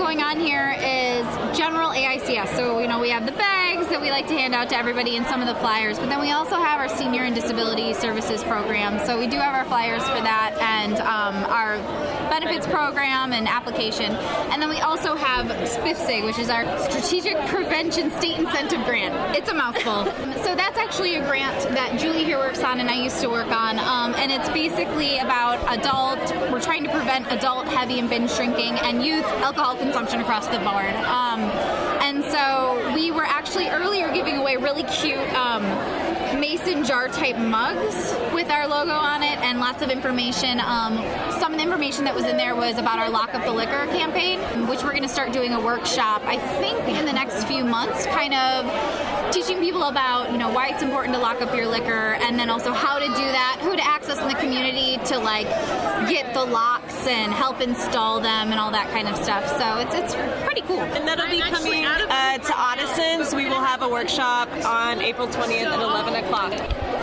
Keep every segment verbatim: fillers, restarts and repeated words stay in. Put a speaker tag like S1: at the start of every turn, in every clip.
S1: going on here is general A I C S. So, you know, we have the bags that we like to hand out to everybody and some of the flyers, but then we also have our senior and disability services program. So we do have our flyers for that and um, our benefits program and application. And then we also have S P I F S I G, which is our Strategic Prevention State Incentive Grant. It's a mouthful. So that's actually a grant that Julie here works on and I used to work on. Um, and it's basically about adult, we're trying to prevent adult heavy and binge drinking and youth alcohol consumption across the board. Um, and so we were actually earlier giving away really cute um, mason jar type mugs with our logo on it and lots of information. Um, some of the information that was in there was about our Lock Up the Liquor campaign, which we're going to start doing a workshop, I think, in the next few months, kind of teaching people about, you know, why it's important to lock up your liquor and then also how to do that, who to access in the community to, like, get the locks and help install them and all that kind of stuff. So it's it's pretty cool.
S2: And that'll be coming uh, to Addison's. We will have a workshop on April twentieth at eleven o'clock.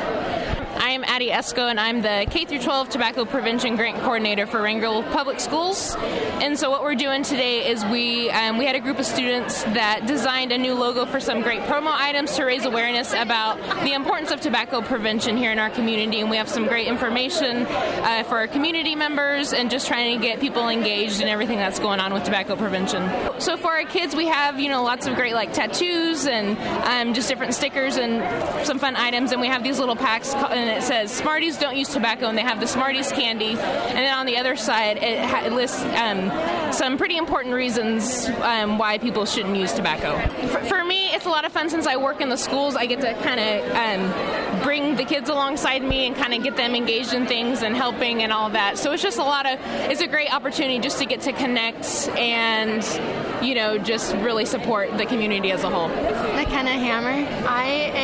S3: I'm Addie Esco, and I'm the K through twelve Tobacco Prevention Grant Coordinator for Wrangell Public Schools. And so what we're doing today is we um, we had a group of students that designed a new logo for some great promo items to raise awareness about the importance of tobacco prevention here in our community. And we have some great information uh, for our community members and just trying to get people engaged in everything that's going on with tobacco prevention. So for our kids, we have, you know, lots of great like tattoos and um, just different stickers and some fun items. And we have these little packs called, and it says Smarties don't use tobacco, and they have the Smarties candy. And then on the other side, it, ha- it lists um, some pretty important reasons um, why people shouldn't use tobacco. For, for me, it's a lot of fun since I work in the schools. I get to kind of um, bring the kids alongside me and kind of get them engaged in things and helping and all that. So it's just a lot of, it's a great opportunity just to get to connect and, you know, just really support the community as a whole.
S4: McKenna Hammer. I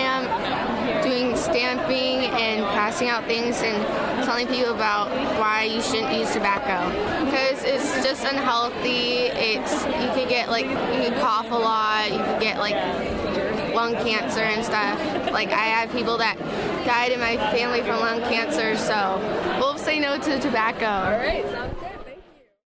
S4: am doing stamping and passing out things and telling people about why you shouldn't use tobacco because it's just unhealthy. It's you can get like you can cough a lot, you can get like lung cancer and stuff. Like I have people that died in my family from lung cancer, so we'll say no to tobacco.
S2: All right, sounds good.